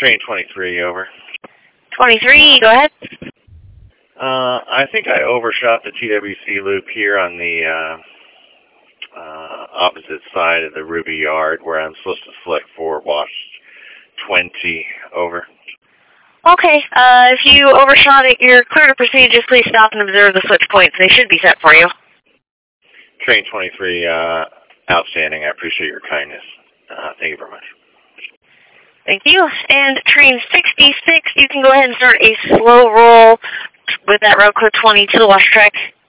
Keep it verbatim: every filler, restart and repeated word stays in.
Train twenty-three, over. twenty-three, go ahead. Uh, I think I overshot the T W C loop here on the uh, uh, opposite side of the Ruby Yard where I'm supposed to select for wash twenty, over. Okay, uh, if you overshot it, you're clear to proceed. Just please stop and observe the switch points. They should be set for you. Train twenty-three, uh, outstanding. I appreciate your kindness. Uh, thank you very much. Thank you. And train sixty-six, you can go ahead and start a slow roll with that route code twenty to the wash track.